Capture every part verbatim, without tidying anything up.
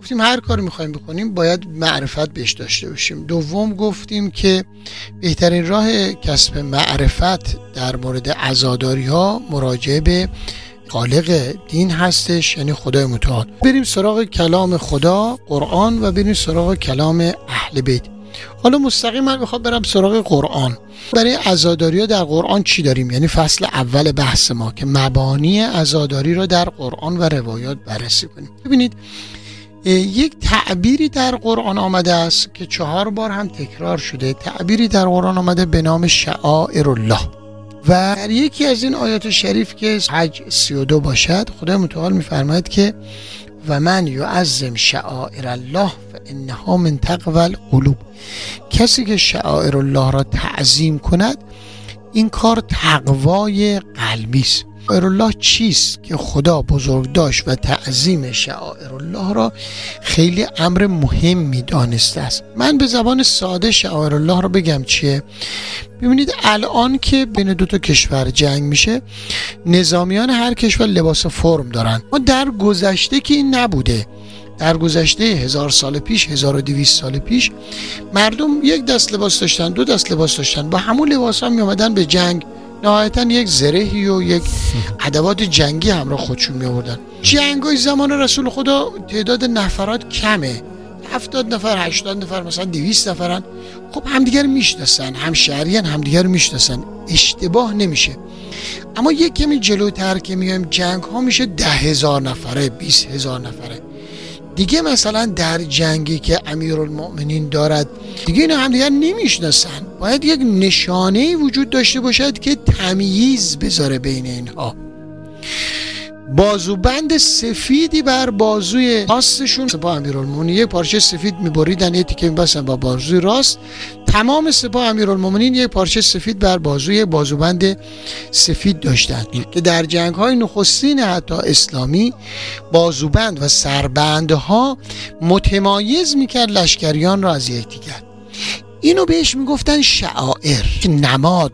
گفتیم هر کاری میخوایم بکنیم باید معرفت بهش داشته باشیم. دوم گفتیم که بهترین راه کسب معرفت در مورد عزاداری ها مراجعه به خالق دین هستش، یعنی خدای متعال. بریم سراغ کلام خدا قرآن و بریم سراغ کلام اهل بیت. حالا مستقیم من میخوام برم سراغ قرآن. برای عزاداری ها در قرآن چی داریم؟ یعنی فصل اول بحث ما که مبانی عزاداری را در قرآن و روایات بررسی کنیم. ببینید یک تعبیری در قرآن آمده است که چهار بار هم تکرار شده. تعبیری در قرآن آمده به نام شعائر الله و در یکی از این آیات شریف که حج سی و دو باشد خدای متعال میفرماید که و من یعظم شعائر الله فانها من تقوی القلوب. کسی که شعائر الله را تعظیم کند این کار تقوای قلبی است. شعائر الله چیست که خدا بزرگ داشت و تعظیم شعائر الله را خیلی امر مهمی دانسته است. من به زبان ساده شعائر الله را بگم چیه. ببینید الان که بین دو تا کشور جنگ میشه نظامیان هر کشور لباس فرم دارن، ما در گذشته که این نبوده. در گذشته هزار سال پیش، هزار و دویست سال پیش مردم یک دست لباس داشتن، دو دست لباس داشتن، با همون لباس ها می آمدن به جنگ. نهایتا یک زرهی و یک ادوات جنگی همراه خودشون می آوردن. جنگای زمان رسول خدا تعداد نفرات کمه، هفتاد نفر، هشتاد نفر، مثلا دویست نفرن. خب همدیگر میشناسن، هم شهریان همدیگر میشناسن، اشتباه نمیشه. اما یک کمی جلوتر که میایم جنگ ها میشه ده هزار نفره، بیست هزار نفره. دیگه مثلا در جنگی که امیرالمؤمنین دارد دیگه اینا همدیگر نمیشناسن. باید یک نشانه‌ای وجود داشته باشد که تمییز بذاره بین اینها. بازوبند سفیدی بر بازوی راستشون، سپاه امیرالمؤمنین یک پارچه سفید میبریدن، یه تیکه میبستن با بازوی راست. تمام سپاه امیرالمؤمنین یک پارچه سفید بر بازوی بازوبند سفید داشتن که در جنگ های نخستین حتی اسلامی بازوبند و سربندها متمایز میکرد لشکریان را از یکدیگر. اینو بهش میگفتن شعائر، نماد،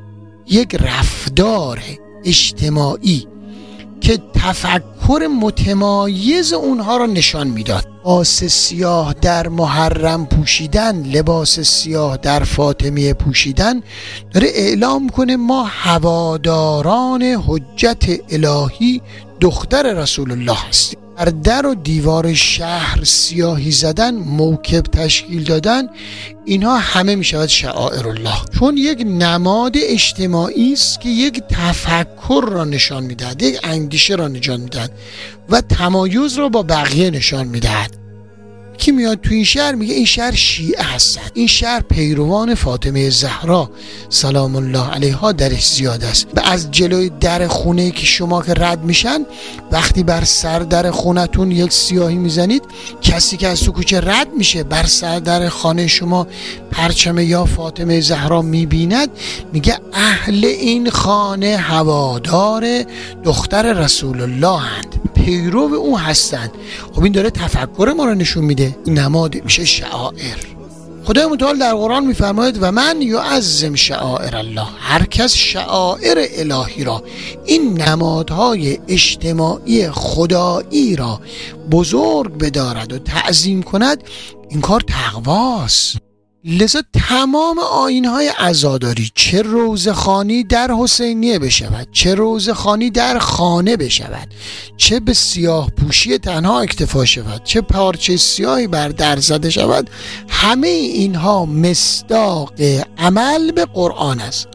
یک رفتار اجتماعی که تفکر متمایز اونها را نشان میداد. لباس سیاه در محرم پوشیدن، لباس سیاه در فاطمیه پوشیدن داره اعلام کنه ما هواداران حجت الهی دختر رسول الله هستیم. در در و دیوار شهر سیاهی زدن، موکب تشکیل دادن، اینها همه می شود شعائر الله، چون یک نماد اجتماعی است که یک تفکر را نشان میدهد، یک اندیشه را نشان میدهد و تمایز را با بقیه نشان میدهد. کی میاد تو این شهر میگه این شهر شیعه هستن، این شهر پیروان فاطمه زهرا سلام الله علیها درش زیاد است. و از جلوی در خونه که شما که رد میشن، وقتی بر سر در خونتون یک سیاهی میزنید، کسی که از تو کوچه رد میشه بر سر در خانه شما پرچم یا فاطمه زهرا میبیند، میگه اهل این خانه هوادار دختر رسول الله هستند، پیرو اون هستند. خب این داره تفکر ما رو نشون میده. این نماد میشه شعائر. خدای متعال در قرآن میفرماید و من یعظم شعائر الله. هر کس شعائر الهی را، این نمادهای اجتماعی خدایی را بزرگ بدارد و تعظیم کند، این کار تقواست. لذا تمام آیین‌های عزاداری، چه روزخوانی در حسینیه بشود، چه روزخوانی در خانه بشود، چه به سیاه پوشی تنها اکتفا شود، چه پارچه سیاهی بر در زده شود، همه اینها مصداق عمل به قرآن است.